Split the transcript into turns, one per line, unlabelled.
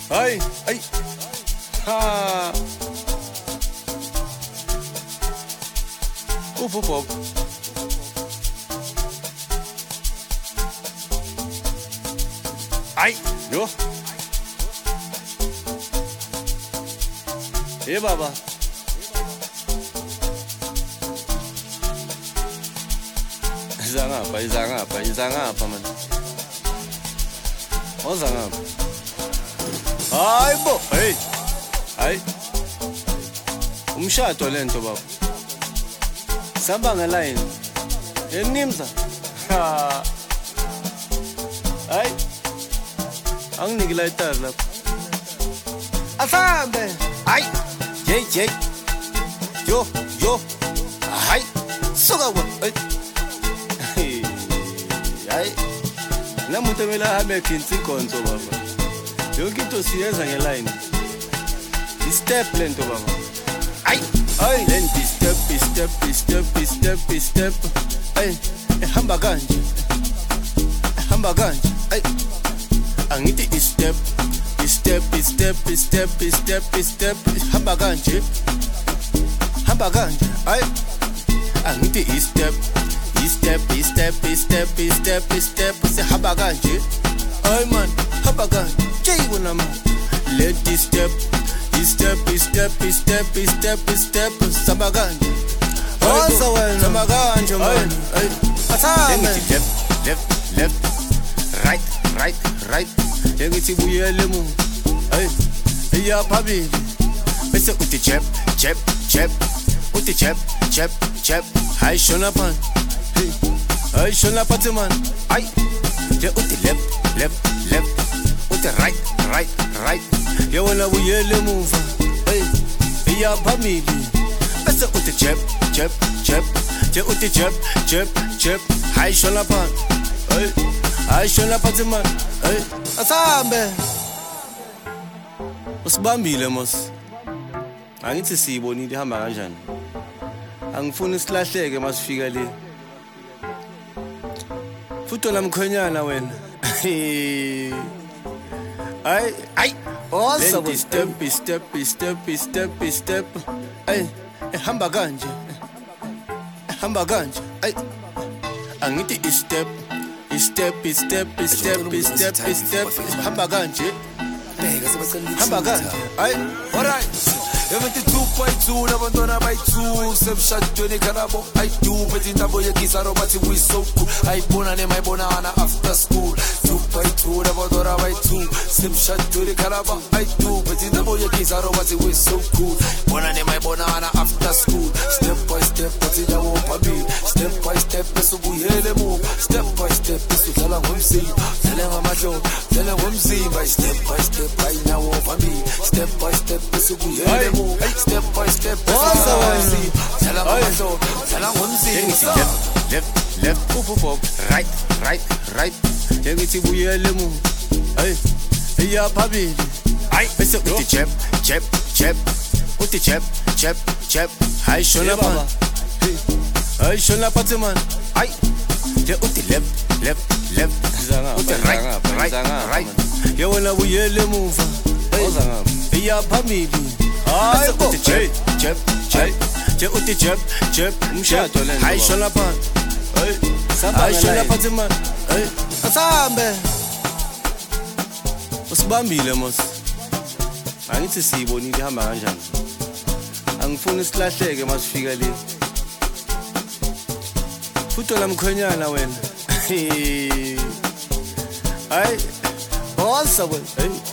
Ay, ay. Ha. Up. Ay, yo. Baba. Izangapha man. Ozangapha. Hayibo, hey. Hayi. Umshado lento baba. Samba ngeline. Yenimza. Ha. Hayi. Anginiki lighter lapha. Asambe. Hayi. Jay. Yo. Hayi. Suka wa. Hayi. Namuntu mele ahambe kinsi konzo baba. Yonke into siyenza ngeline. Step lento baba. Ay. Lenti step. Ay. Ehamba kanje. Ay. Angithi step. Hamba kanje. Ay. Angithi step. Sehamba kanje. Ay man, hamba kanje. Jayibona man. Let this step. Samba kanje. Oza wena. Samba kanje man. Ay. Athame. Left. Right. Ngithi buyele mu. Ay. Iya phambili. Bese uthi jab. Uthi jab. Hayi shona phan. Hayi shona phansi man. Ay. Je uthi left. Uthi right. Yewona buyele muva. Ay. Iya phambili. Bese uthi jab. Je uthi jab. Hayi shona phan. Ay. Hayi shona phansi man. Ay. Asambe. Usibambile mos. Angithi siyibonile ihamba kanjani. Angifuni silahleke masifika le. Futhi lamkhonyana wena. Ay. Oza step. Ay, ehamba kanje. Ay. Angithi step. Hamba kanje. Ay.
Alright. 72.2 nabantwana bayi-2 semshadweni khanabo ayidu phethe intambo yegizaro bathi we so cool ayibona nemayibonana after school 2.2 nabantwana bayi-2 semshadweni khanabo ayidu phethe intambo yegizaro bathi we so cool bona nemayibonana after school step by step bathi nyawo phambili step by step besubuyele mu step by step besudlala ngomzimba dlala ngamahlobo dlala ngomzimba step by step ayinyawo phambili step by step besubuyele mu step by step
Oza wena.
dlala ngamahlobo dlala ngomzimba
Left. Up. Right. Ngithi buyele mu. Ay. Iya phambili. Ay. Bese uthi jab. Uthi jab. Hayi shona phan. Hayi shona phansi man. Ay. Je uthi left. Uthi right. Yewona buyele muva. Ozangapha. Iya phambili. Hayi uthi jab. Je uthi jab. Umshado lento. Hayi shona phan. Hayi shona phansi man. Asambe. Usibambile mos. Angithi siyibonile ihamba kanjani. Angifuni silahleke masifika le. Futhi lamkhonyana wena. Ay. Oza wena.